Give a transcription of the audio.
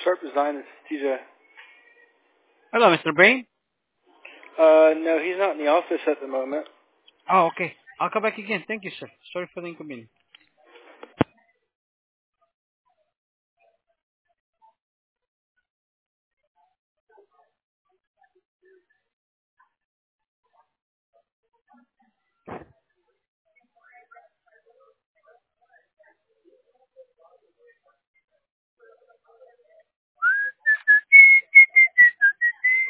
Sharp Design. This is TJ. Hello, Mr. Brain. No, he's not in the office at the moment. Oh, okay. I'll come back again. Thank you, sir. Sorry for the inconvenience.